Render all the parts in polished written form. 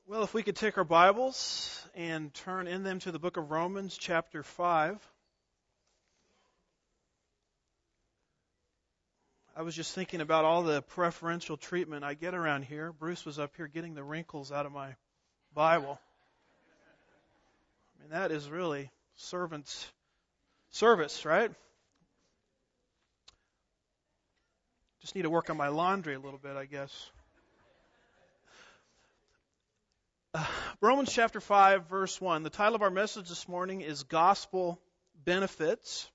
Well, if we could take our Bibles and turn in them to the book of Romans, chapter 5. I was just thinking about all the preferential treatment I get around here. Bruce was up here getting the wrinkles out of my Bible. I mean, that is really servant's service, right? Just need to work on my laundry a little bit, I guess. Romans chapter 5, verse 1. The title of our message this morning is Gospel Benefits.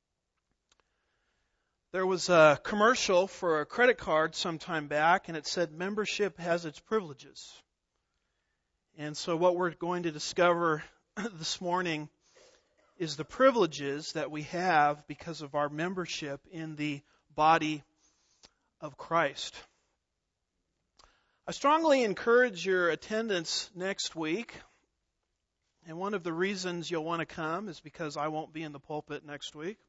There was a commercial for a credit card some time back, and it said membership has its privileges. And so what we're going to discover this morning is the privileges that we have because of our membership in the body of Christ. I strongly encourage your attendance next week. And one of the reasons you'll want to come is because I won't be in the pulpit next week.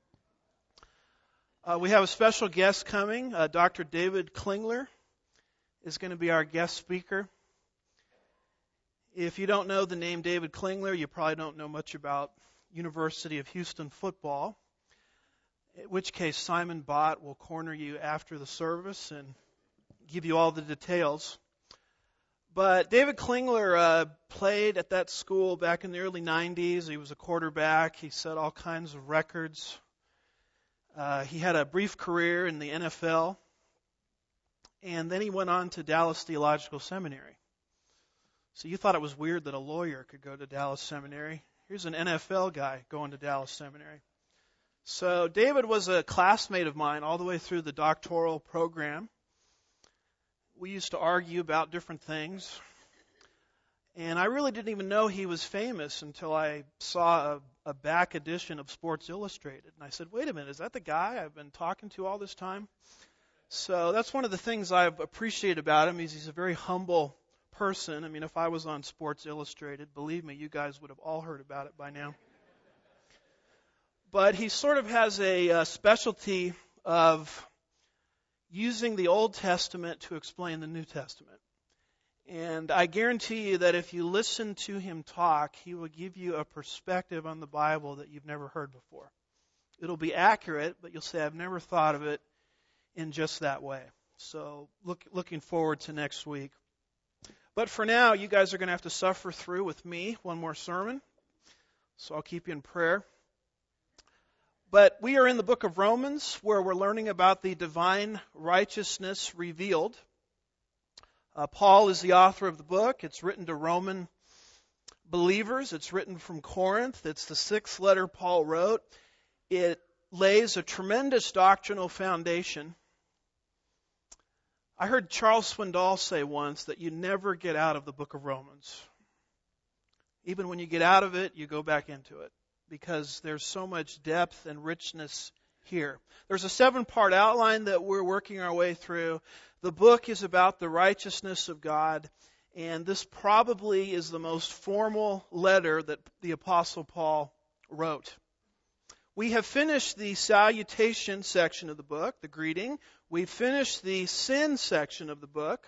We have a special guest coming. Dr. David Klingler is going to be our guest speaker. If you don't know the name David Klingler, you probably don't know much about University of Houston football. In which case, Simon Bott will corner you after the service and give you all the details. But David Klingler played at that school back in the early 90s. He was a quarterback. He set all kinds of records. He had a brief career in the NFL. And then he went on to Dallas Theological Seminary. So you thought it was weird that a lawyer could go to Dallas Seminary. Here's an NFL guy going to Dallas Seminary. So David was a classmate of mine all the way through the doctoral program. We used to argue about different things. And I really didn't even know he was famous until I saw a back edition of Sports Illustrated. And I said, wait a minute, is that the guy I've been talking to all this time? So that's one of the things I appreciate about him. He's a very humble person. I mean, if I was on Sports Illustrated, believe me, you guys would have all heard about it by now. But he sort of has a specialty of using the Old Testament to explain the New Testament. And I guarantee you that if you listen to him talk, he will give you a perspective on the Bible that you've never heard before. It'll be accurate, but you'll say, I've never thought of it in just that way. So looking forward to next week. But for now, you guys are going to have to suffer through with me one more sermon. So I'll keep you in prayer. But we are in the book of Romans, where we're learning about the divine righteousness revealed. Paul is the author of the book. It's written to Roman believers. It's written from Corinth. It's the 6th letter Paul wrote. It lays a tremendous doctrinal foundation. I heard Charles Swindoll say once that you never get out of the book of Romans. Even when you get out of it, you go back into it, because there's so much depth and richness here. There's a 7-part outline that we're working our way through. The book is about the righteousness of God, and this probably is the most formal letter that the Apostle Paul wrote. We have finished the salutation section of the book, the greeting. We've finished the sin section of the book.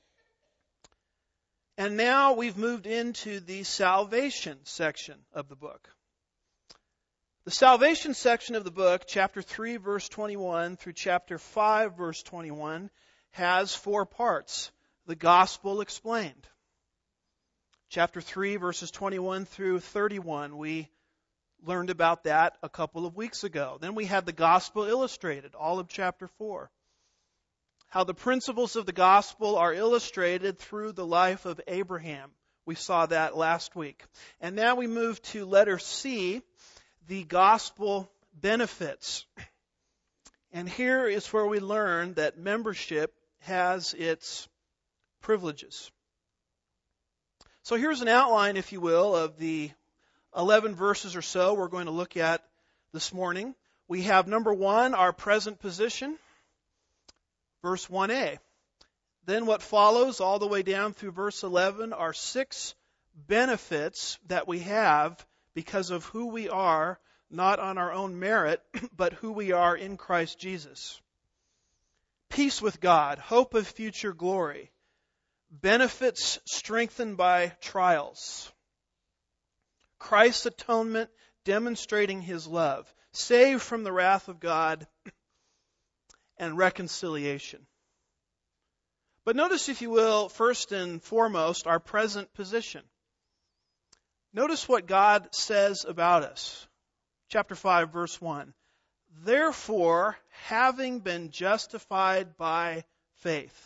And now we've moved into the salvation section of the book. The salvation section of the book, chapter 3, verse 21 through chapter 5, verse 21, has 4 parts. The gospel explained. Chapter 3, verses 21 through 31, we learned about that a couple of weeks ago. Then we had the gospel illustrated, all of chapter 4. How the principles of the gospel are illustrated through the life of Abraham. We saw that last week. And now we move to letter C, the gospel benefits. And here is where we learn that membership has its privileges. So here's an outline, if you will, of the 11 verses or so we're going to look at this morning. We have, number 1, our present position, verse 1a. Then what follows all the way down through verse 11 are 6 benefits that we have because of who we are, not on our own merit, but who we are in Christ Jesus. Peace with God, hope of future glory, benefits strengthened by trials, Christ's atonement demonstrating His love, saved from the wrath of God, and reconciliation. But notice, if you will, first and foremost, our present position. Notice what God says about us. Chapter 5, verse 1. Therefore, having been justified by faith.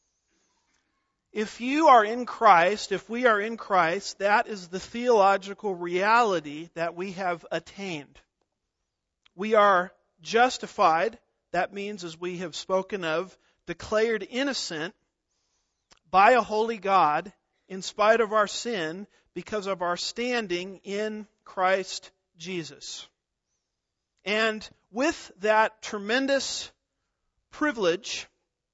If you are in Christ, if we are in Christ, that is the theological reality that we have attained. We are justified. That means, as we have spoken of, declared innocent by a holy God in spite of our sin because of our standing in Christ Jesus. And with that tremendous privilege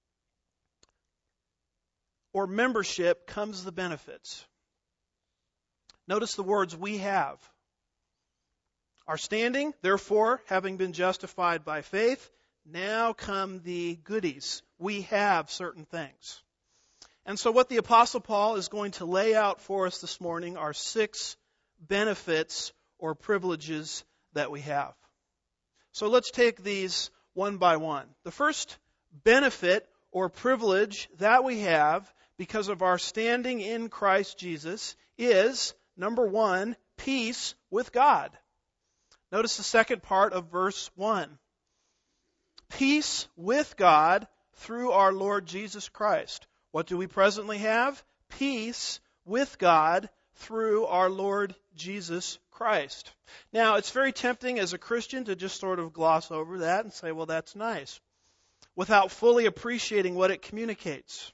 or membership comes the benefits. Notice the words "we have." Our standing, therefore, having been justified by faith, now come the goodies. We have certain things. And so what the Apostle Paul is going to lay out for us this morning are 6 benefits or privileges that we have. So let's take these one by one. The first benefit or privilege that we have because of our standing in Christ Jesus is, number 1, peace with God. Notice the second part of verse 1. Peace with God through our Lord Jesus Christ. What do we presently have? Peace with God through our Lord Jesus Christ. Now, it's very tempting as a Christian to just sort of gloss over that and say, well, that's nice, without fully appreciating what it communicates.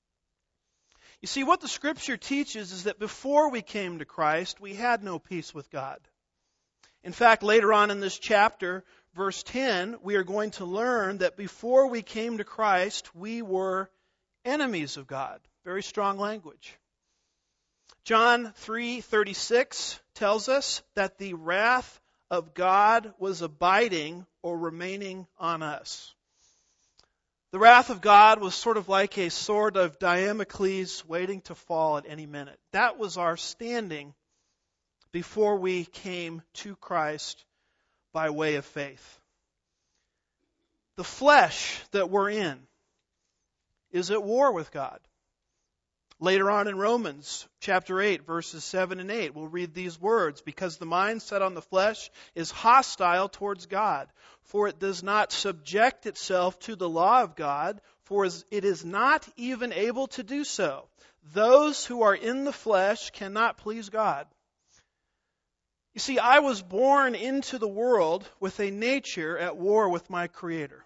You see, what the Scripture teaches is that before we came to Christ, we had no peace with God. In fact, later on in this chapter, verse 10, we are going to learn that before we came to Christ, we were enemies of God. Very strong language. John 3:36 tells us that the wrath of God was abiding or remaining on us. The wrath of God was sort of like a sword of Damocles waiting to fall at any minute. That was our standing before we came to Christ by way of faith. The flesh that we're in is at war with God. Later on in Romans chapter 8, verses 7 and 8, we'll read these words, because the mind set on the flesh is hostile towards God, for it does not subject itself to the law of God, for it is not even able to do so. Those who are in the flesh cannot please God. You see, I was born into the world with a nature at war with my Creator.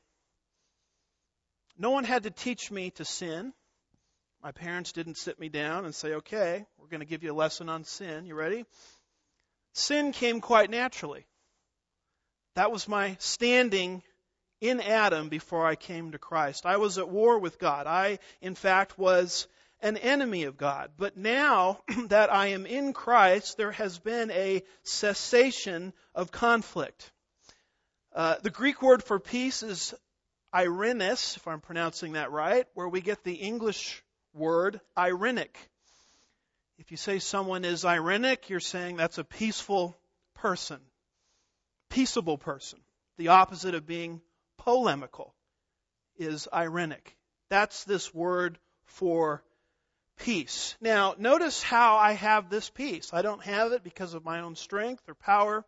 No one had to teach me to sin. My parents didn't sit me down and say, okay, we're going to give you a lesson on sin. You ready? Sin came quite naturally. That was my standing in Adam before I came to Christ. I was at war with God. I, in fact, was an enemy of God. But now that I am in Christ, there has been a cessation of conflict. The Greek word for peace is Irenes, if I'm pronouncing that right, where we get the English word Irenic. If you say someone is Irenic, you're saying that's a peaceful person, peaceable person. The opposite of being polemical is Irenic. That's this word for peace. Now, notice how I have this peace. I don't have it because of my own strength or power.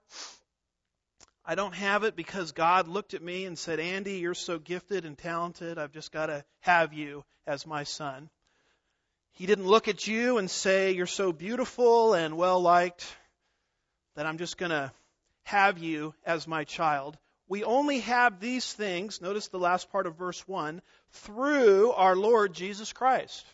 I don't have it because God looked at me and said, Andy, you're so gifted and talented, I've just got to have you as my son. He didn't look at you and say, you're so beautiful and well-liked that I'm just going to have you as my child. We only have these things, notice the last part of verse 1, through our Lord Jesus Christ.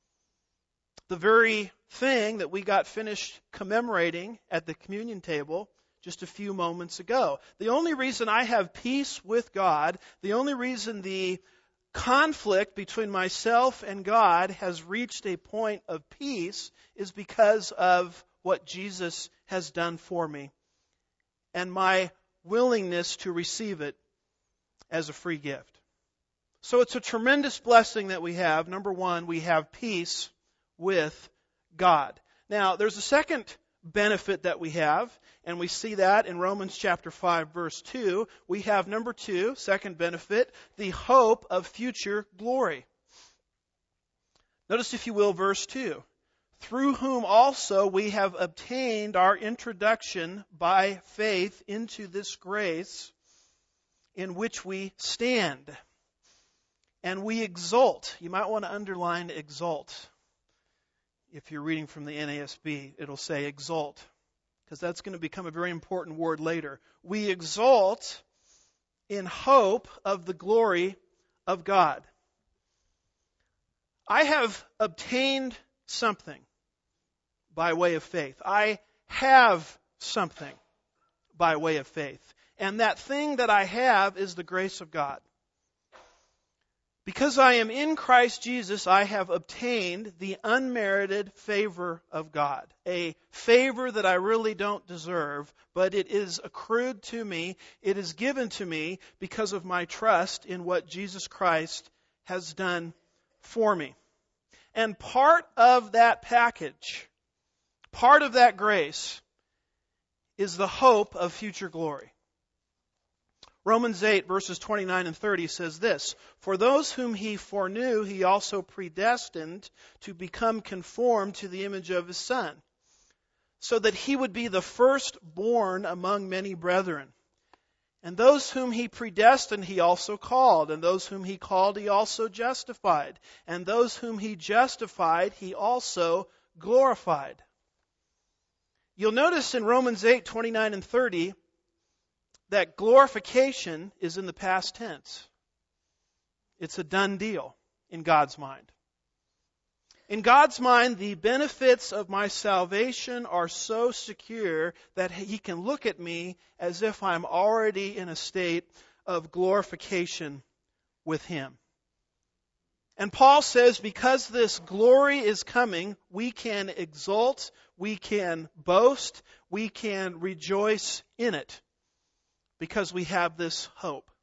The very thing that we got finished commemorating at the communion table just a few moments ago. The only reason I have peace with God, the only reason the conflict between myself and God has reached a point of peace is because of what Jesus has done for me and my willingness to receive it as a free gift. So it's a tremendous blessing that we have. Number one, we have peace with God. Now, there's a second benefit that we have, and we see that in Romans chapter 5, verse 2. We have number two, second benefit, the hope of future glory. Notice, if you will, verse 2. Through whom also we have obtained our introduction by faith into this grace in which we stand. And we exult. You might want to underline exult. If you're reading from the NASB, it'll say exult, because that's going to become a very important word later. We exult in hope of the glory of God. I have obtained something by way of faith. I have something by way of faith. And that thing that I have is the grace of God. Because I am in Christ Jesus, I have obtained the unmerited favor of God. A favor that I really don't deserve, but it is accrued to me. It is given to me because of my trust in what Jesus Christ has done for me. And part of that package, part of that grace, is the hope of future glory. Romans 8, verses 29 and 30 says this, For those whom he foreknew, he also predestined to become conformed to the image of his Son, so that he would be the firstborn among many brethren. And those whom he predestined, he also called. And those whom he called, he also justified. And those whom he justified, he also glorified. You'll notice in Romans 8, 29 and 30, that glorification is in the past tense. It's a done deal in God's mind. In God's mind, the benefits of my salvation are so secure that He can look at me as if I'm already in a state of glorification with Him. And Paul says, because this glory is coming, we can exult, we can boast, we can rejoice in it, because we have this hope.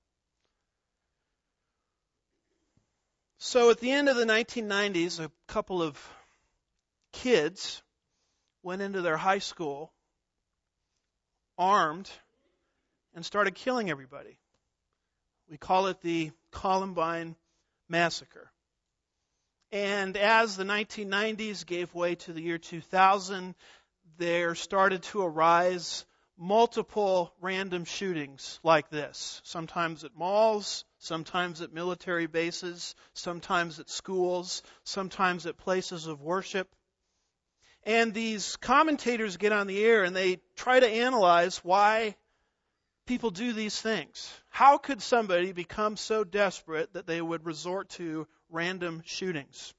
So at the end of the 1990s, a couple of kids went into their high school armed and started killing everybody. We call it the Columbine Massacre. And as the 1990s gave way to the year 2000, there started to arise multiple random shootings like this. Sometimes at malls, sometimes at military bases, sometimes at schools, sometimes at places of worship. And these commentators get on the air and they try to analyze why people do these things. How could somebody become so desperate that they would resort to random shootings?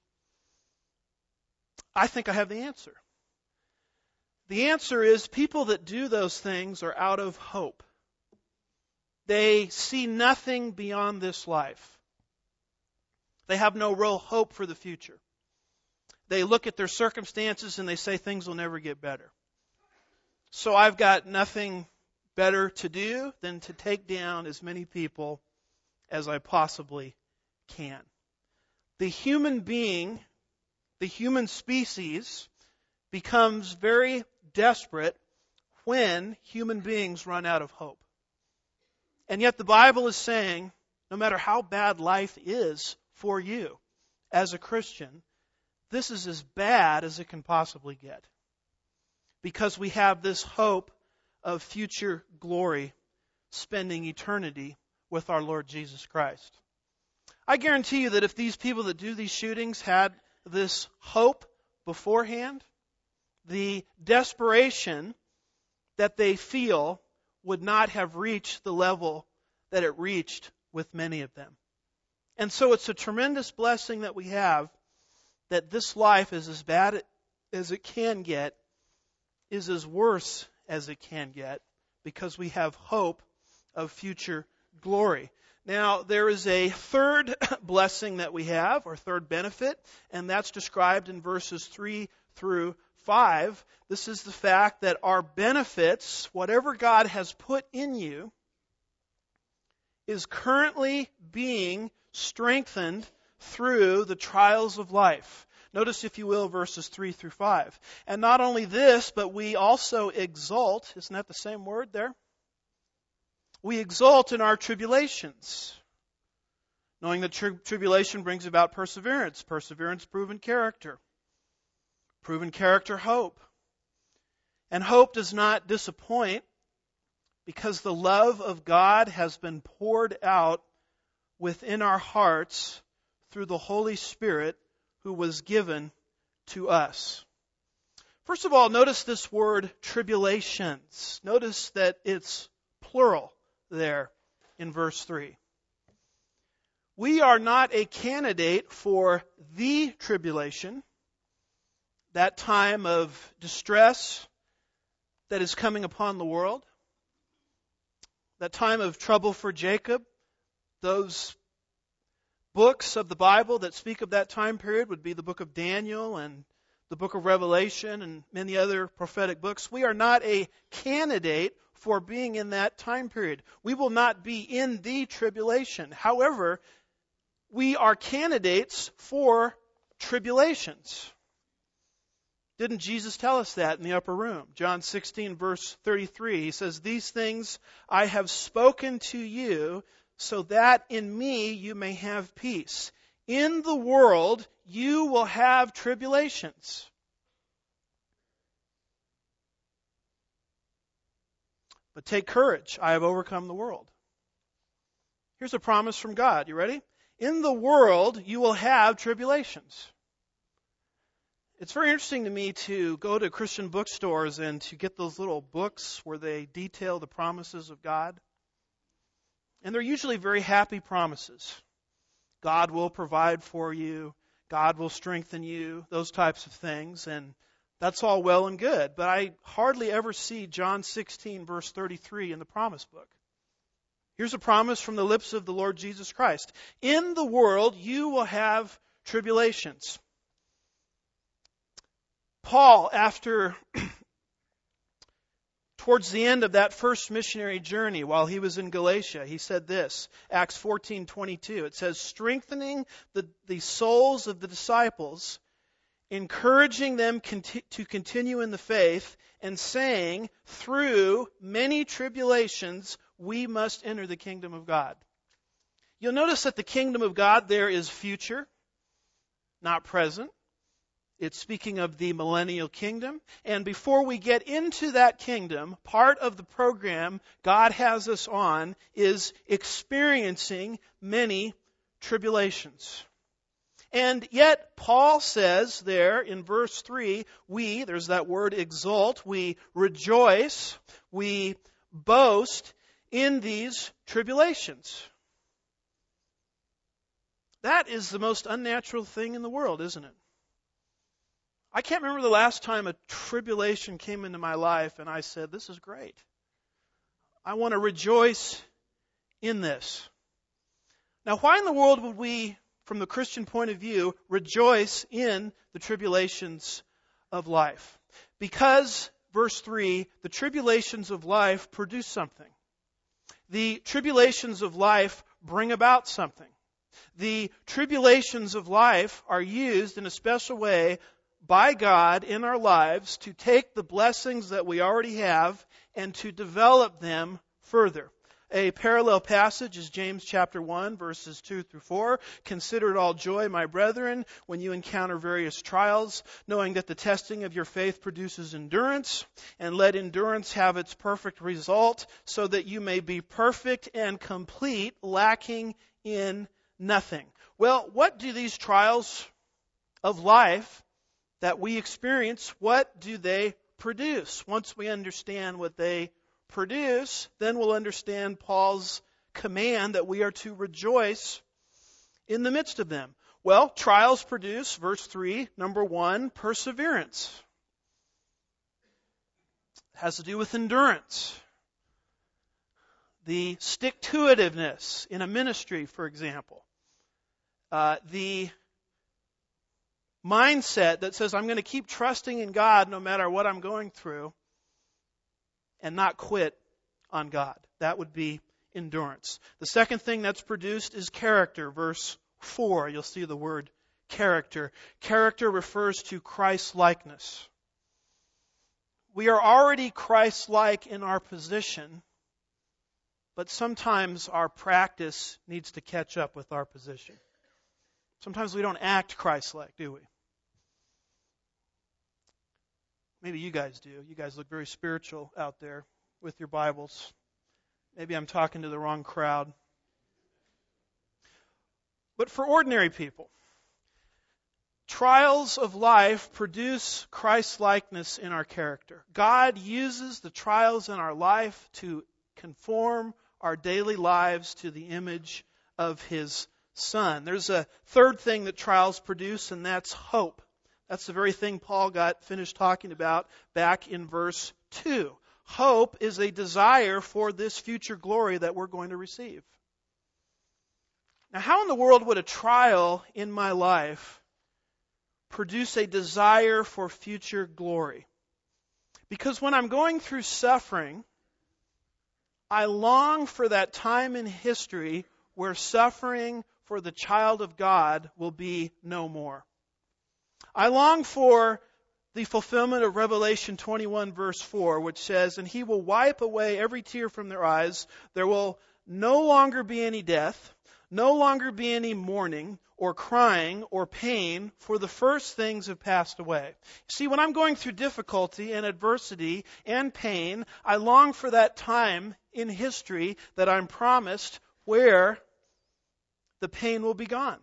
I think I have the answer. The answer is people that do those things are out of hope. They see nothing beyond this life. They have no real hope for the future. They look at their circumstances and they say things will never get better. So I've got nothing better to do than to take down as many people as I possibly can. The human being, the human species, becomes very desperate when human beings run out of hope. And yet the Bible is saying, no matter how bad life is for you as a Christian, this is as bad as it can possibly get. Because we have this hope of future glory, spending eternity with our Lord Jesus Christ. I guarantee you that if these people that do these shootings had this hope beforehand, the desperation that they feel would not have reached the level that it reached with many of them. And so it's a tremendous blessing that we have that this life is as bad as it can get, is as worse as it can get, because we have hope of future glory. Now, there is a third blessing that we have, or third benefit, and that's described in verses 3 through 5. This is the fact that our benefits, whatever God has put in you, is currently being strengthened through the trials of life. Notice, if you will, verses 3 through 5. And not only this, but we also exult. Isn't that the same word there? We exult in our tribulations, knowing that tribulation brings about perseverance. Perseverance, proven character. Proven character, hope. And hope does not disappoint, because the love of God has been poured out within our hearts through the Holy Spirit who was given to us. First of all, notice this word tribulations. Notice that it's plural there in verse 3. We are not a candidate for the tribulation, that time of distress that is coming upon the world, that time of trouble for Jacob. Those books of the Bible that speak of that time period would be the book of Daniel and the book of Revelation and many other prophetic books. We are not a candidate for being in that time period. We will not be in the tribulation. However, we are candidates for tribulations. Didn't Jesus tell us that in the upper room? John 16, verse 33, he says, "These things I have spoken to you, so that in me you may have peace. In the world you will have tribulations." But take courage, I have overcome the world. Here's a promise from God. You ready? In the world you will have tribulations. It's very interesting to me to go to Christian bookstores and to get those little books where they detail the promises of God. And they're usually very happy promises. God will provide for you. God will strengthen you. Those types of things. And that's all well and good. But I hardly ever see John 16, verse 33 in the promise book. Here's a promise from the lips of the Lord Jesus Christ. In the world you will have tribulations. Paul, towards the end of that first missionary journey, while he was in Galatia, he said this, Acts 14:22. It says, strengthening the souls of the disciples, encouraging them to continue in the faith, and saying, through many tribulations, we must enter the kingdom of God. You'll notice that the kingdom of God there is future, not present. It's speaking of the millennial kingdom. And before we get into that kingdom, part of the program God has us on is experiencing many tribulations. And yet, Paul says there in verse 3, there's that word exult, we rejoice, we boast in these tribulations. That is the most unnatural thing in the world, isn't it? I can't remember the last time a tribulation came into my life and I said, this is great. I want to rejoice in this. Now, why in the world would we, from the Christian point of view, rejoice in the tribulations of life? Because, verse 3, the tribulations of life produce something. The tribulations of life bring about something. The tribulations of life are used in a special way by God in our lives to take the blessings that we already have and to develop them further. A parallel passage is James chapter 1, verses 2 through 4. Consider it all joy, my brethren, when you encounter various trials, knowing that the testing of your faith produces endurance, and let endurance have its perfect result, so that you may be perfect and complete, lacking in nothing. Well, what do these trials of life that we experience, what do they produce? Once we understand what they produce, then we'll understand Paul's command that we are to rejoice in the midst of them. Well, trials produce, verse 3, number 1, perseverance. It has to do with endurance. The stick-to-itiveness in a ministry, for example. The mindset that says, I'm going to keep trusting in God no matter what I'm going through and not quit on God. That would be endurance. The second thing that's produced is character. Verse 4, you'll see the word character. Character refers to Christ-likeness. We are already Christ-like in our position, but sometimes our practice needs to catch up with our position. Sometimes we don't act Christ-like, do we? Maybe you guys do. You guys look very spiritual out there with your Bibles. Maybe I'm talking to the wrong crowd. But for ordinary people, trials of life produce Christ-likeness in our character. God uses the trials in our life to conform our daily lives to the image of His Son. There's a third thing that trials produce, and that's hope. That's the very thing Paul got finished talking about back in verse 2. Hope is a desire for this future glory that we're going to receive. Now, how in the world would a trial in my life produce a desire for future glory? Because when I'm going through suffering, I long for that time in history where suffering for the child of God will be no more. I long for the fulfillment of Revelation 21 verse 4, which says, "And He will wipe away every tear from their eyes. There will no longer be any death, no longer be any mourning or crying or pain, for the first things have passed away." See, when I'm going through difficulty and adversity and pain, I long for that time in history that I'm promised where the pain will be gone.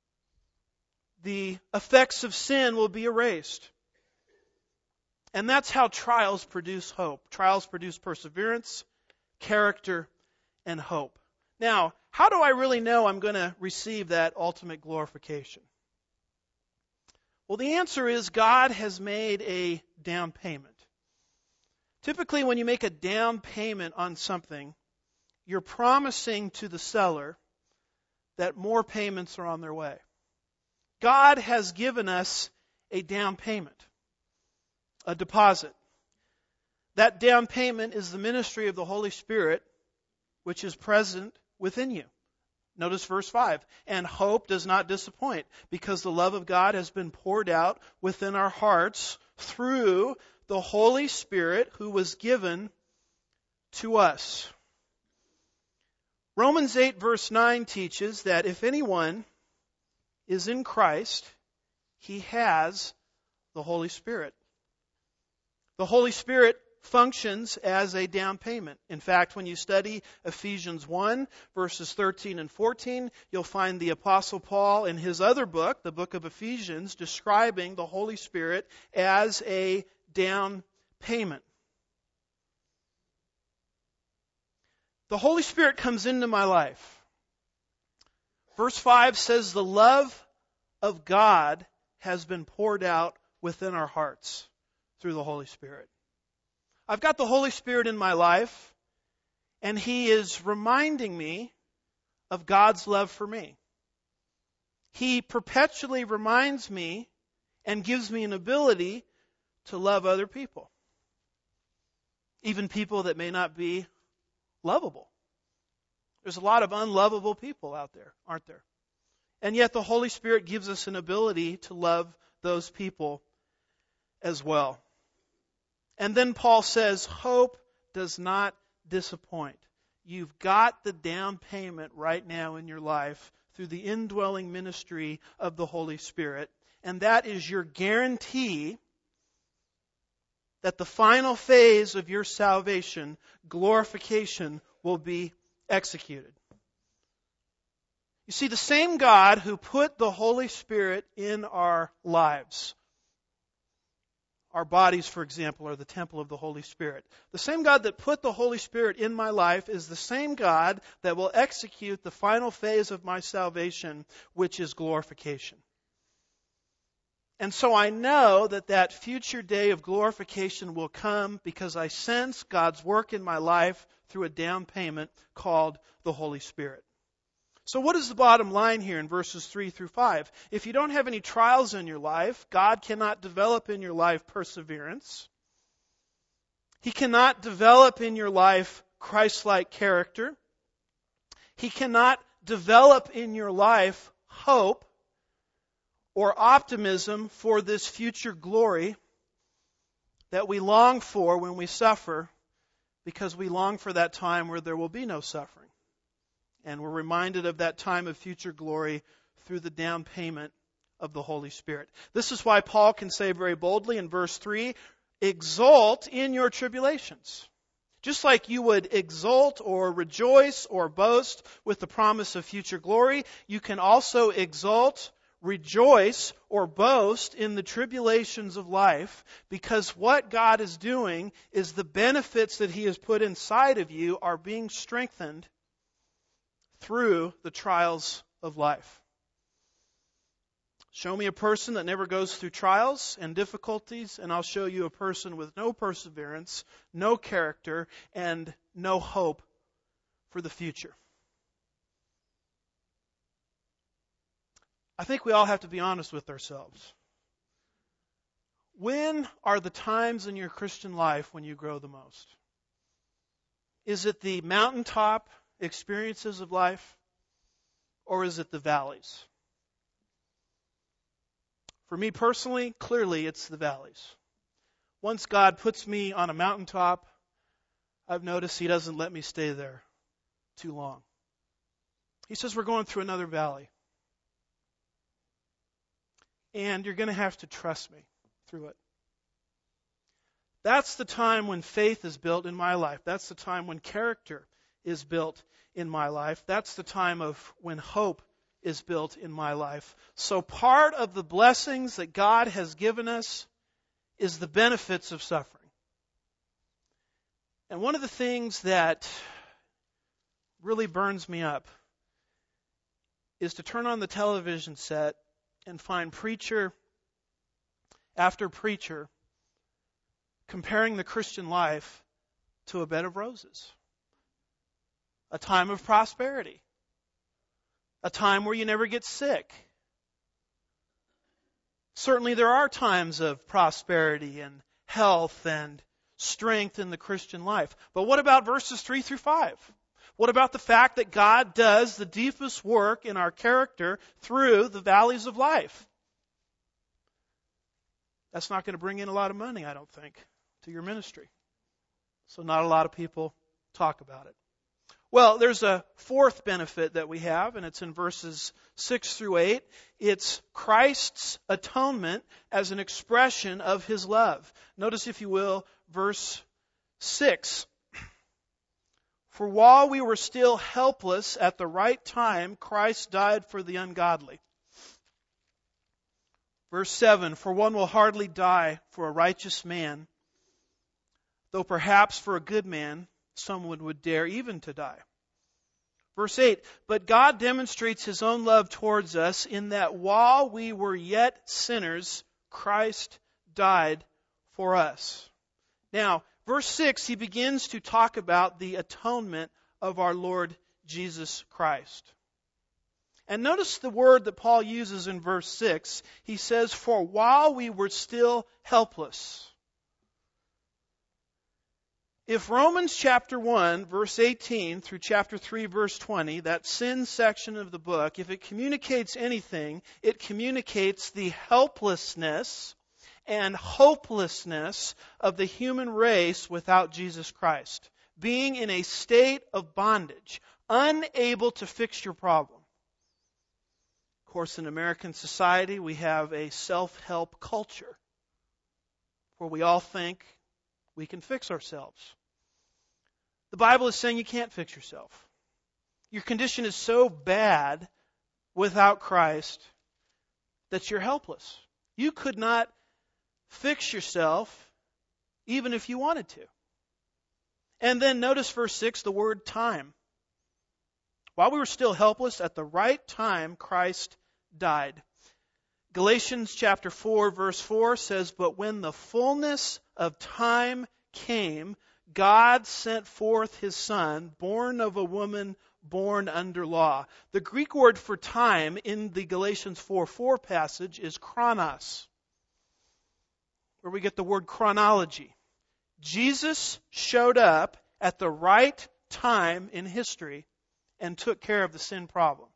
The effects of sin will be erased. And that's how trials produce hope. Trials produce perseverance, character, and hope. Now, how do I really know I'm going to receive that ultimate glorification? Well, the answer is God has made a down payment. Typically, when you make a down payment on something, you're promising to the seller that more payments are on their way. God has given us a down payment, a deposit. That down payment is the ministry of the Holy Spirit, which is present within you. Notice verse 5. "And hope does not disappoint, because the love of God has been poured out within our hearts through the Holy Spirit who was given to us." Romans 8 verse 9 teaches that if anyone is in Christ, he has the Holy Spirit. The Holy Spirit functions as a down payment. In fact, when you study Ephesians 1, verses 13 and 14, you'll find the Apostle Paul in his other book, the book of Ephesians, describing the Holy Spirit as a down payment. The Holy Spirit comes into my life. Verse 5 says the love of God has been poured out within our hearts through the Holy Spirit. I've got the Holy Spirit in my life, and He is reminding me of God's love for me. He perpetually reminds me and gives me an ability to love other people, even people that may not be lovable. There's a lot of unlovable people out there, aren't there? And yet the Holy Spirit gives us an ability to love those people as well. And then Paul says, hope does not disappoint. You've got the down payment right now in your life through the indwelling ministry of the Holy Spirit. And that is your guarantee that the final phase of your salvation, glorification, will be executed. You see, the same God who put the Holy Spirit in our lives, our bodies, for example, are the temple of the Holy Spirit. The same God that put the Holy Spirit in my life is the same God that will execute the final phase of my salvation, which is glorification. And so I know that that future day of glorification will come because I sense God's work in my life through a down payment called the Holy Spirit. So what is the bottom line here in verses 3 through 5? If you don't have any trials in your life, God cannot develop in your life perseverance. He cannot develop in your life Christ-like character. He cannot develop in your life hope or optimism for this future glory that we long for when we suffer, because we long for that time where there will be no suffering. And we're reminded of that time of future glory through the down payment of the Holy Spirit. This is why Paul can say very boldly in verse 3, exult in your tribulations. Just like you would exult or rejoice or boast with the promise of future glory, you can also exult, rejoice, or boast in the tribulations of life, because what God is doing is the benefits that He has put inside of you are being strengthened through the trials of life. Show me a person that never goes through trials and difficulties, and I'll show you a person with no perseverance, no character, and no hope for the future. I think we all have to be honest with ourselves. When are the times in your Christian life when you grow the most? Is it the mountaintop experiences of life, or is it the valleys? For me personally, clearly it's the valleys. Once God puts me on a mountaintop, I've noticed He doesn't let me stay there too long. He says we're going through another valley. And you're going to have to trust me through it. That's the time when faith is built in my life. That's the time when character is built in my life. That's the time of when hope is built in my life. So part of the blessings that God has given us is the benefits of suffering. And one of the things that really burns me up is to turn on the television set and find preacher after preacher comparing the Christian life to a bed of roses. A time of prosperity. A time where you never get sick. Certainly there are times of prosperity and health and strength in the Christian life. But what about verses 3 through 5? What about the fact that God does the deepest work in our character through the valleys of life? That's not going to bring in a lot of money, I don't think, to your ministry. So not a lot of people talk about it. Well, there's a fourth benefit that we have, and it's in verses 6 through 8. It's Christ's atonement as an expression of His love. Notice, if you will, verse 6. For while we were still helpless, at the right time, Christ died for the ungodly. Verse 7, for one will hardly die for a righteous man, though perhaps for a good man someone would dare even to die. Verse 8, but God demonstrates His own love towards us in that while we were yet sinners, Christ died for us. Now, verse 6, he begins to talk about the atonement of our Lord Jesus Christ. And notice the word that Paul uses in verse 6. He says, for while we were still helpless. If Romans chapter 1, verse 18 through chapter 3, verse 20, that sin section of the book, if it communicates anything, it communicates the helplessness and hopelessness of the human race without Jesus Christ. Being in a state of bondage, unable to fix your problem. Of course, in American society, we have a self-help culture where we all think we can fix ourselves. The Bible is saying you can't fix yourself. Your condition is so bad without Christ that you're helpless. You could not fix yourself even if you wanted to. And then notice verse 6, the word time. While we were still helpless, at the right time, Christ died. Galatians chapter 4, verse 4 says, but when the fullness of time came, God sent forth His Son, born of a woman, born under law. The Greek word for time in the Galatians 4:4 passage is chronos, where we get the word chronology. Jesus showed up at the right time in history, and took care of the sin problem.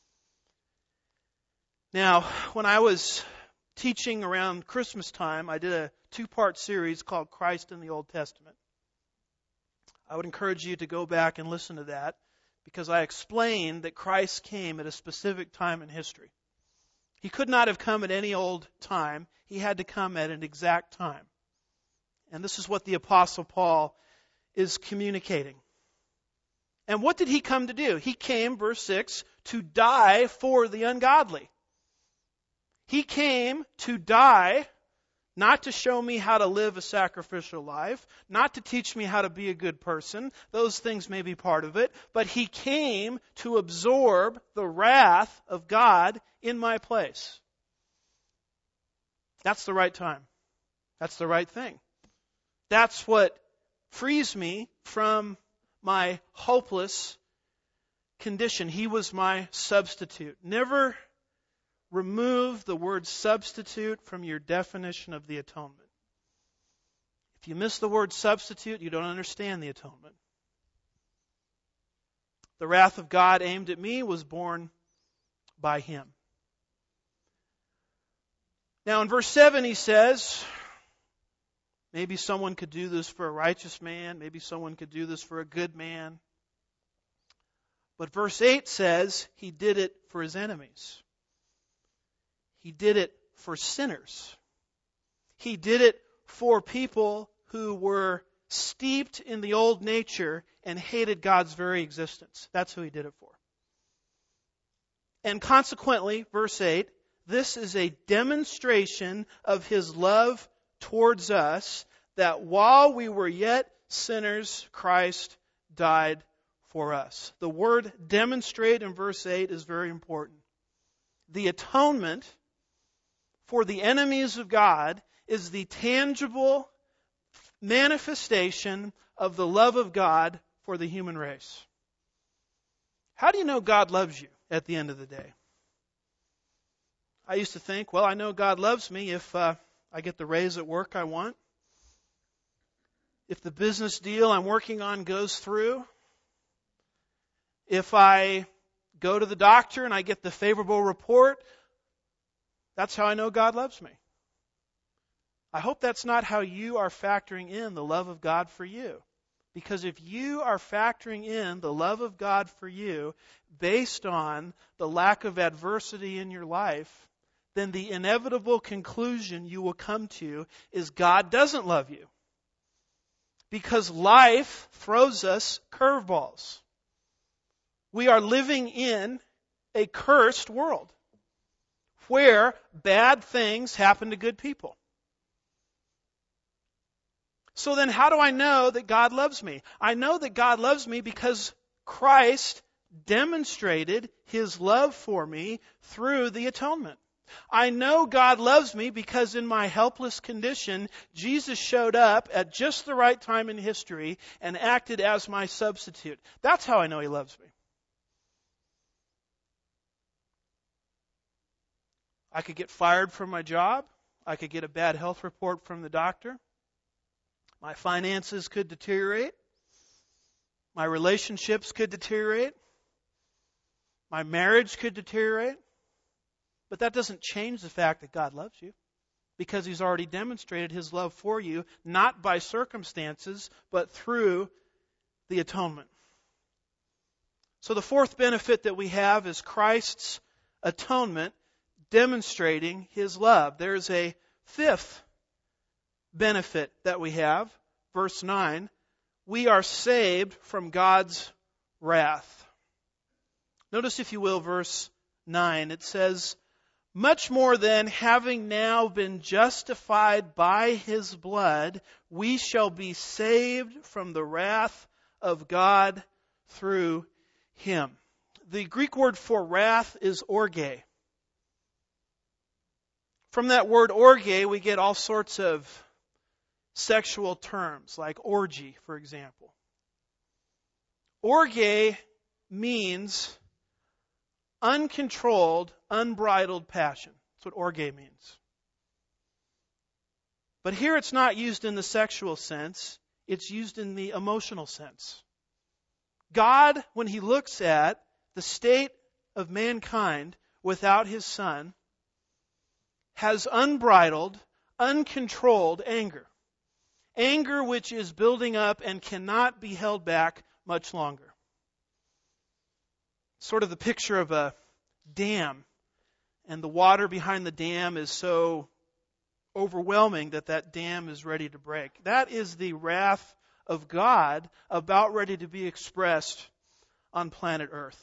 Now, when I was teaching around Christmas time, I did a 2-part series called Christ in the Old Testament. I would encourage you to go back and listen to that, because I explained that Christ came at a specific time in history. He could not have come at any old time. He had to come at an exact time. And this is what the Apostle Paul is communicating. And what did he come to do? He came, verse 6, to die for the ungodly. He came to die, not to show me how to live a sacrificial life, not to teach me how to be a good person. Those things may be part of it. But He came to absorb the wrath of God in my place. That's the right time. That's the right thing. That's what frees me from my hopeless condition. He was my substitute. Never remove the word substitute from your definition of the atonement. If you miss the word substitute, you don't understand the atonement. The wrath of God aimed at me was borne by Him. Now in verse 7 he says, maybe someone could do this for a righteous man. Maybe someone could do this for a good man. But verse 8 says He did it for His enemies. He did it for sinners. He did it for people who were steeped in the old nature and hated God's very existence. That's who He did it for. And consequently, verse 8, this is a demonstration of His love towards us, that while we were yet sinners, Christ died for us. The word demonstrate in verse 8 is very important. The atonement for the enemies of God is the tangible manifestation of the love of God for the human race. How do you know God loves you at the end of the day? I used to think, well, I know God loves me if I get the raise at work I want, if the business deal I'm working on goes through, if I go to the doctor and I get the favorable report. That's how I know God loves me. I hope that's not how you are factoring in the love of God for you. Because if you are factoring in the love of God for you based on the lack of adversity in your life, then the inevitable conclusion you will come to is God doesn't love you. Because life throws us curveballs. We are living in a cursed world, where bad things happen to good people. So then how do I know that God loves me? I know that God loves me because Christ demonstrated His love for me through the atonement. I know God loves me because in my helpless condition, Jesus showed up at just the right time in history and acted as my substitute. That's how I know He loves me. I could get fired from my job. I could get a bad health report from the doctor. My finances could deteriorate. My relationships could deteriorate. My marriage could deteriorate. But that doesn't change the fact that God loves you, because He's already demonstrated His love for you, not by circumstances, but through the atonement. So the fourth benefit that we have is Christ's atonement demonstrating His love. There's a fifth benefit that we have. Verse 9, we are saved from God's wrath. Notice, if you will, verse 9. It says, much more than having now been justified by His blood, we shall be saved from the wrath of God through Him. The Greek word for wrath is orge. From that word orge, we get all sorts of sexual terms, like orgy, for example. Orge means uncontrolled, unbridled passion. That's what orge means. But here it's not used in the sexual sense. It's used in the emotional sense. God, when He looks at the state of mankind without His Son, has unbridled, uncontrolled anger. Anger which is building up and cannot be held back much longer. Sort of the picture of a dam, and the water behind the dam is so overwhelming that dam is ready to break. That is the wrath of God about ready to be expressed on planet Earth.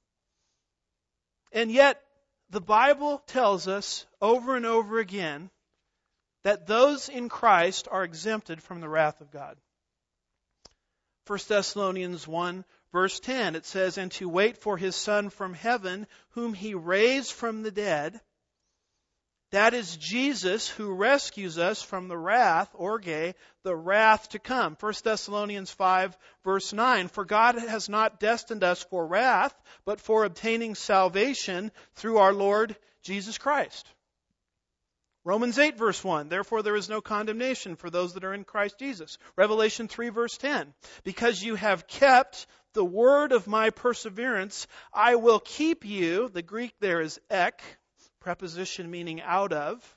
And yet, the Bible tells us over and over again that those in Christ are exempted from the wrath of God. 1 Thessalonians 1, verse 10, it says, "And to wait for His Son from heaven, whom He raised from the dead, that is Jesus, who rescues us from the wrath, orge, the wrath to come." 1 Thessalonians 5, verse 9, "For God has not destined us for wrath, but for obtaining salvation through our Lord Jesus Christ." Romans 8, verse 1, "Therefore there is no condemnation for those that are in Christ Jesus." Revelation 3, verse 10, "Because you have kept the word of my perseverance, I will keep you." The Greek there is ek, preposition meaning out of.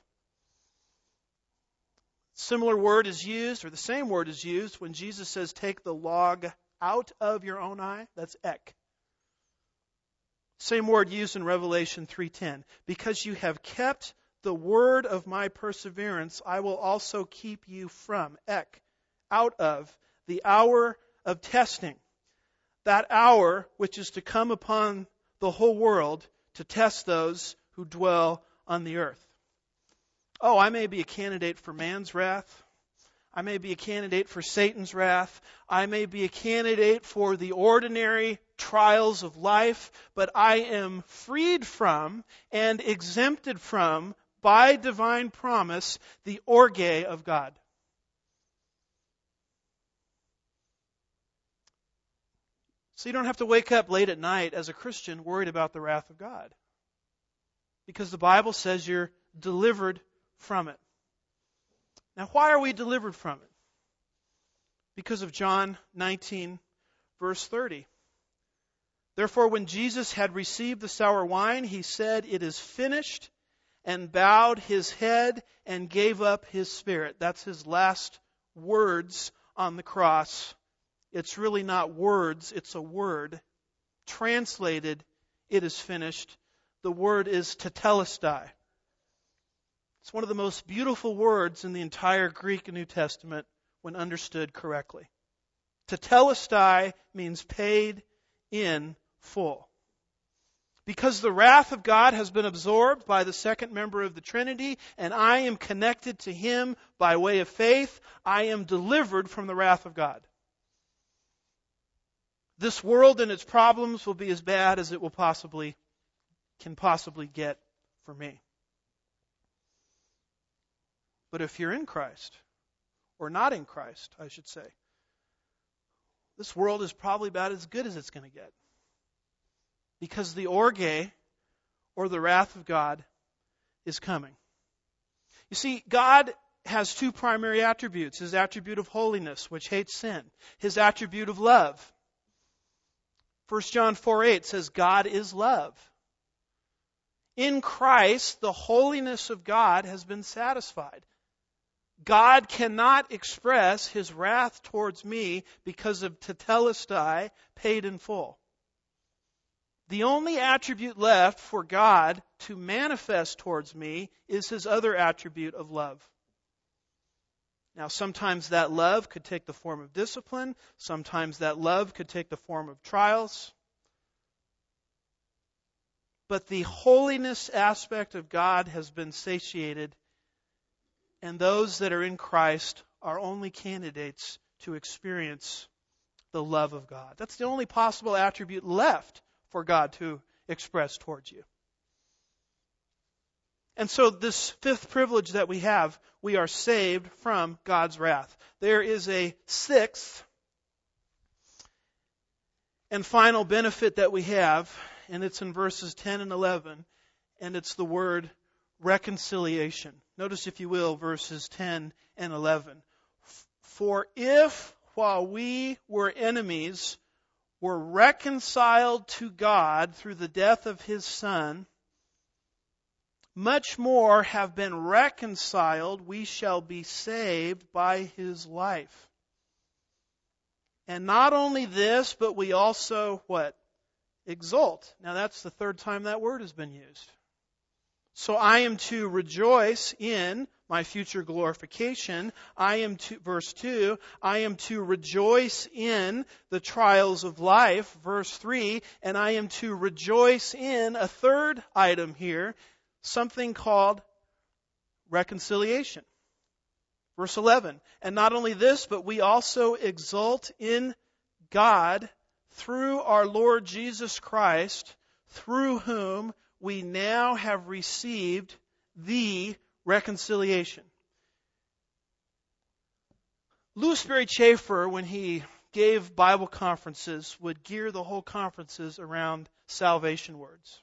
Similar word is used, or the same word is used, when Jesus says, "Take the log out of your own eye." That's ek. Same word used in Revelation 3:10. "Because you have kept the word of my perseverance, I will also keep you from," ek, out of, the hour of testing. That hour which is to come upon the whole world to test those who dwell on the earth. Oh, I may be a candidate for man's wrath. I may be a candidate for Satan's wrath. I may be a candidate for the ordinary trials of life, but I am freed from and exempted from, by divine promise, the orge of God. So you don't have to wake up late at night as a Christian worried about the wrath of God, because the Bible says you're delivered from it. Now, why are we delivered from it? Because of John 19, verse 30. "Therefore, when Jesus had received the sour wine, He said, 'It is finished,' and bowed His head and gave up His spirit." That's His last words on the cross. It's really not words, it's a word. Translated, "It is finished." The word is tetelestai. It's one of the most beautiful words in the entire Greek New Testament when understood correctly. Tetelestai means paid in full. Because the wrath of God has been absorbed by the second member of the Trinity, and I am connected to Him by way of faith, I am delivered from the wrath of God. This world and its problems will be as bad as it can possibly get for me. But if you're in Christ, or not in Christ, I should say, this world is probably about as good as it's going to get. Because the orge, or the wrath of God, is coming. You see, God has two primary attributes. His attribute of holiness, which hates sin. His attribute of love. 1 John 4:8 says, God is love. In Christ, the holiness of God has been satisfied. God cannot express His wrath towards me because of tetelestai, paid in full. The only attribute left for God to manifest towards me is His other attribute of love. Now, sometimes that love could take the form of discipline. Sometimes that love could take the form of trials. But the holiness aspect of God has been satiated, and those that are in Christ are only candidates to experience the love of God. That's the only possible attribute left for God to express towards you. And so this fifth privilege that we have, we are saved from God's wrath. There is a sixth and final benefit that we have, and it's in verses 10 and 11, and it's the word reconciliation. Notice, if you will, verses 10 and 11. For if, while we were enemies, were reconciled to God through the death of His Son, much more have been reconciled, we shall be saved by His life. And not only this, but we also, what? Exult. Now that's the third time that word has been used. So I am to rejoice in my future glorification. Verse 2, I am to rejoice in the trials of life. Verse 3, and I am to rejoice in a third item here, something called reconciliation. Verse 11, and not only this, but we also exult in God through our Lord Jesus Christ, through whom we now have received the reconciliation. Louis Sperry Chafer, when he gave Bible conferences, would gear the whole conferences around salvation words.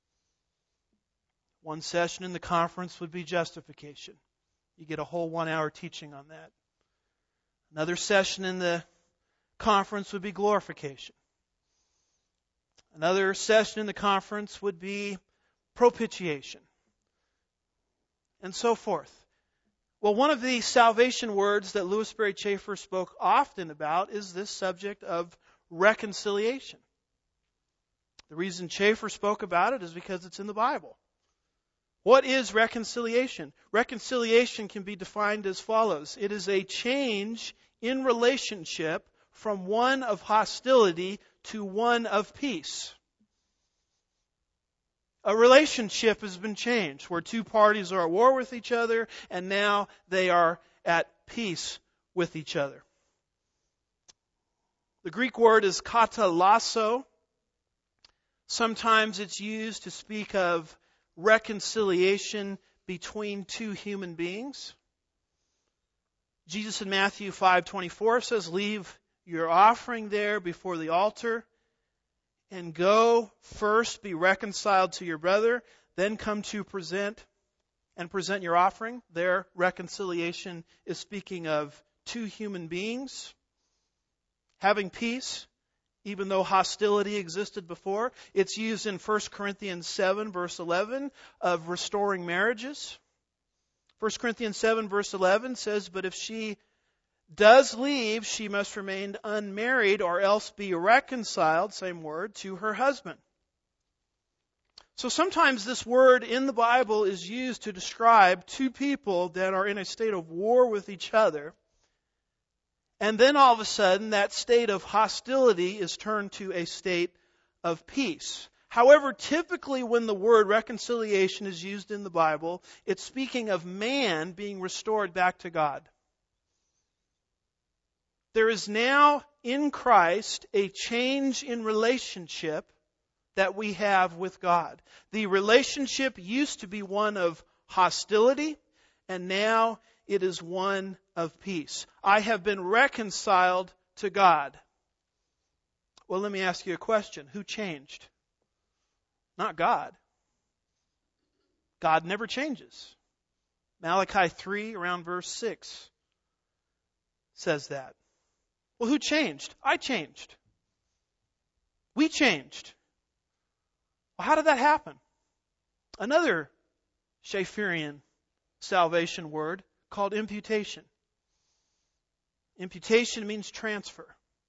One session in the conference would be justification. You get a whole 1 hour teaching on that. Another session in the conference would be glorification. Another session in the conference would be propitiation. And so forth. Well, one of the salvation words that Louis Sperry Chafer spoke often about is this subject of reconciliation. The reason Chafer spoke about it is because it's in the Bible. What is reconciliation? Reconciliation can be defined as follows. It is a change in relationship from one of hostility to one of peace. A relationship has been changed where two parties are at war with each other and now they are at peace with each other. The Greek word is katalasso. Sometimes it's used to speak of reconciliation between two human beings. Jesus in Matthew 5:24 says, leave your offering there before the altar and go first be reconciled to your brother, then come to present your offering. There, reconciliation is speaking of two human beings having peace, even though hostility existed before. It's used in 1 Corinthians 7, verse 11, of restoring marriages. 1 Corinthians 7, verse 11 says, but if she does leave, she must remain unmarried or else be reconciled, same word, to her husband. So sometimes this word in the Bible is used to describe two people that are in a state of war with each other. And then all of a sudden, that state of hostility is turned to a state of peace. However, typically when the word reconciliation is used in the Bible, it's speaking of man being restored back to God. There is now in Christ a change in relationship that we have with God. The relationship used to be one of hostility, and now it is one of peace. I have been reconciled to God. Well, let me ask you a question. Who changed? Not God. God never changes. Malachi 3, around verse 6, says that. Well, who changed? I changed. We changed. Well, how did that happen? Another Schaferian salvation word called imputation. Imputation means transfer.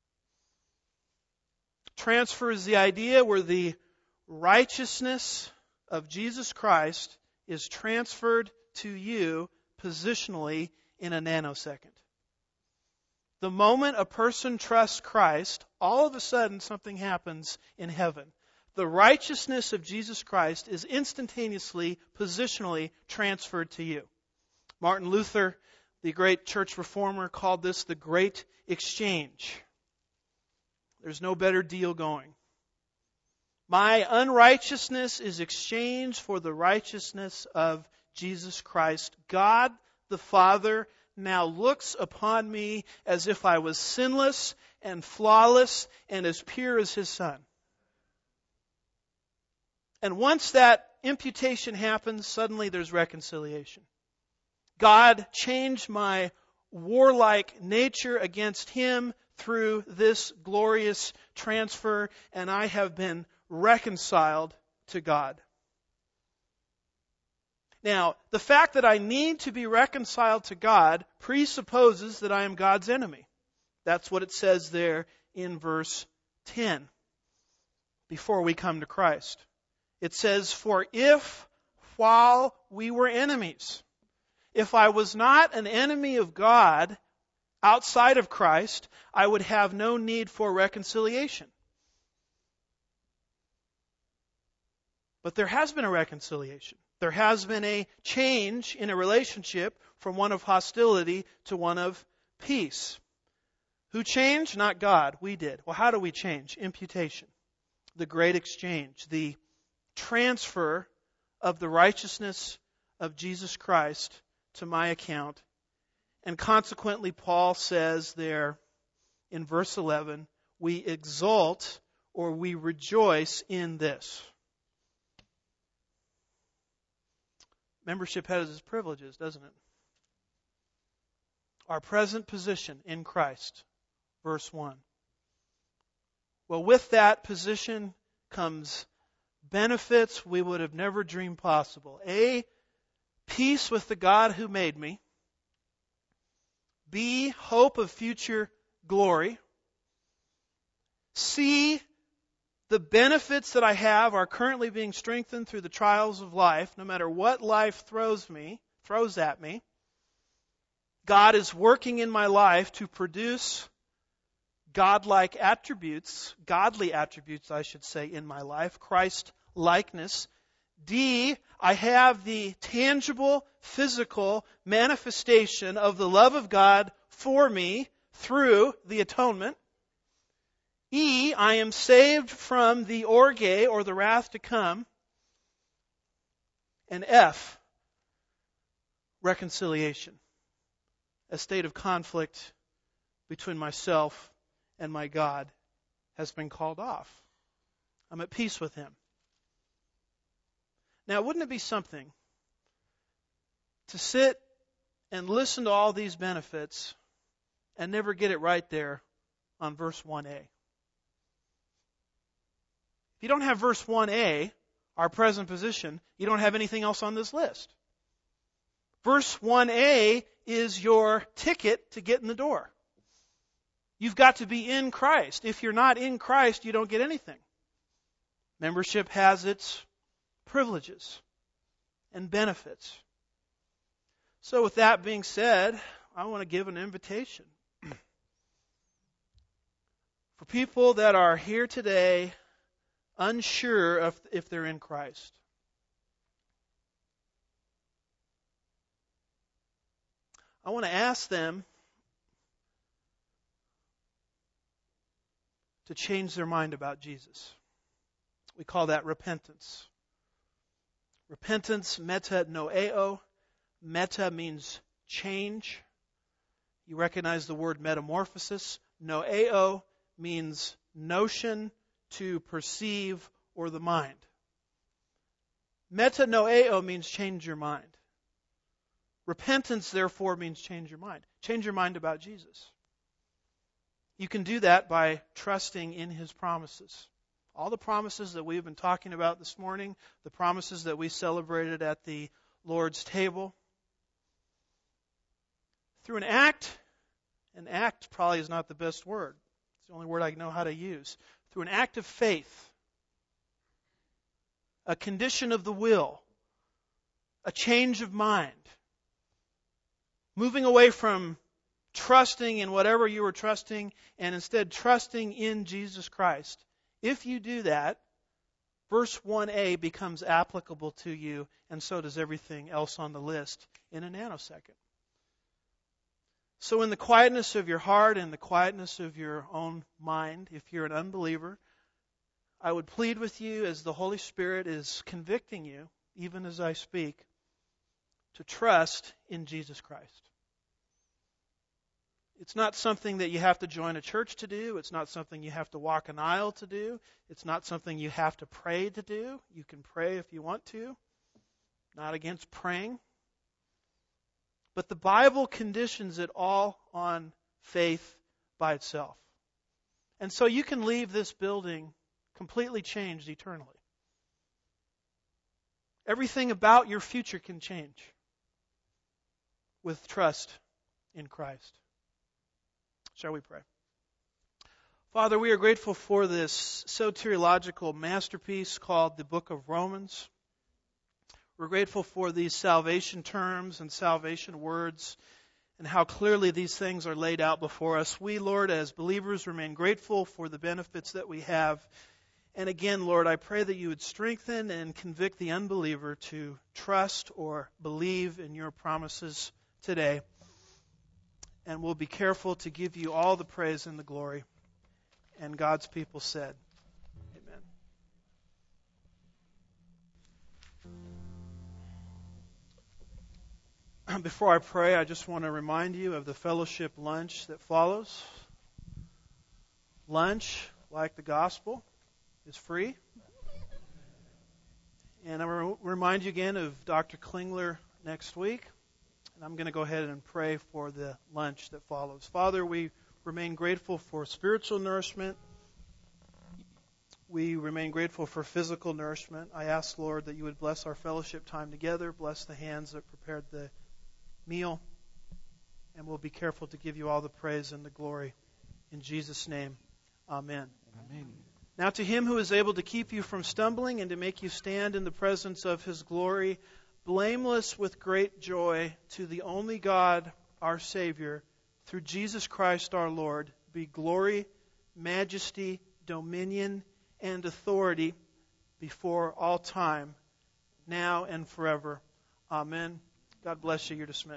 Transfer is the idea where the righteousness of Jesus Christ is transferred to you positionally in a nanosecond. The moment a person trusts Christ, all of a sudden something happens in heaven. The righteousness of Jesus Christ is instantaneously, positionally transferred to you. Martin Luther, the great church reformer, called this the great exchange. There's no better deal going. My unrighteousness is exchanged for the righteousness of Jesus Christ. God the Father now looks upon me as if I was sinless and flawless and as pure as His Son. And once that imputation happens, suddenly there's reconciliation. God changed my warlike nature against Him through this glorious transfer, and I have been reconciled to God. Now, the fact that I need to be reconciled to God presupposes that I am God's enemy. That's what it says there in verse 10, before we come to Christ. It says, "For if, while we were enemies," if I was not an enemy of God outside of Christ, I would have no need for reconciliation. But there has been a reconciliation. There has been a change in a relationship from one of hostility to one of peace. Who changed? Not God. We did. Well, how do we change? Imputation. The great exchange. The transfer of the righteousness of Jesus Christ to my account. And consequently, Paul says there in verse 11, we exult or we rejoice in this. Membership has its privileges, doesn't it? Our present position in Christ, verse 1. Well, with that position comes benefits we would have never dreamed possible. A, peace with the God who made me. B, hope of future glory. C, the benefits that I have are currently being strengthened through the trials of life, no matter what life throws at me. God is working in my life to produce godly attributes, I should say, in my life, Christ likeness. D, I have the tangible, physical manifestation of the love of God for me through the atonement. E, I am saved from the orge, or the wrath to come. And F, reconciliation. A state of conflict between myself and my God has been called off. I'm at peace with Him. Now, wouldn't it be something to sit and listen to all these benefits and never get it right there on verse 1a? If you don't have verse 1a, our present position, you don't have anything else on this list. Verse 1a is your ticket to get in the door. You've got to be in Christ. If you're not in Christ, you don't get anything. Membership has its privileges and benefits. So with that being said, I want to give an invitation. For people that are here today unsure if they're in Christ. I want to ask them to change their mind about Jesus. We call that repentance. Repentance, metanoeo. Meta means change. You recognize the word metamorphosis. Noeo means notion, to perceive, or the mind. Metanoeo means change your mind. Repentance, therefore, means change your mind. Change your mind about Jesus. You can do that by trusting in His promises. All the promises that we've been talking about this morning, the promises that we celebrated at the Lord's table. Through an act probably is not the best word. It's the only word I know how to use. Through an act of faith, a condition of the will, a change of mind, moving away from trusting in whatever you were trusting and instead trusting in Jesus Christ. If you do that, verse 1a becomes applicable to you, and so does everything else on the list in a nanosecond. So in the quietness of your heart and the quietness of your own mind, if you're an unbeliever, I would plead with you as the Holy Spirit is convicting you, even as I speak, to trust in Jesus Christ. It's not something that you have to join a church to do. It's not something you have to walk an aisle to do. It's not something you have to pray to do. You can pray if you want to. Not against praying. But the Bible conditions it all on faith by itself. And so you can leave this building completely changed eternally. Everything about your future can change with trust in Christ. Shall we pray? Father, we are grateful for this soteriological masterpiece called the Book of Romans. We're grateful for these salvation terms and salvation words and how clearly these things are laid out before us. We, Lord, as believers, remain grateful for the benefits that we have. And again, Lord, I pray that you would strengthen and convict the unbeliever to trust or believe in your promises today. And we'll be careful to give you all the praise and the glory. And God's people said, Amen. Before I pray, I just want to remind you of the fellowship lunch that follows. Lunch, like the gospel, is free. And I'm going to remind you again of Dr. Klingler next week. And I'm going to go ahead and pray for the lunch that follows. Father, we remain grateful for spiritual nourishment. We remain grateful for physical nourishment. I ask, Lord, that you would bless our fellowship time together, bless the hands that prepared the meal, and we'll be careful to give you all the praise and the glory. In Jesus' name, amen. Amen. Now to him who is able to keep you from stumbling and to make you stand in the presence of his glory, blameless with great joy, to the only God, our Savior, through Jesus Christ our Lord, be glory, majesty, dominion, and authority before all time, now and forever. Amen. God bless you. You're dismissed.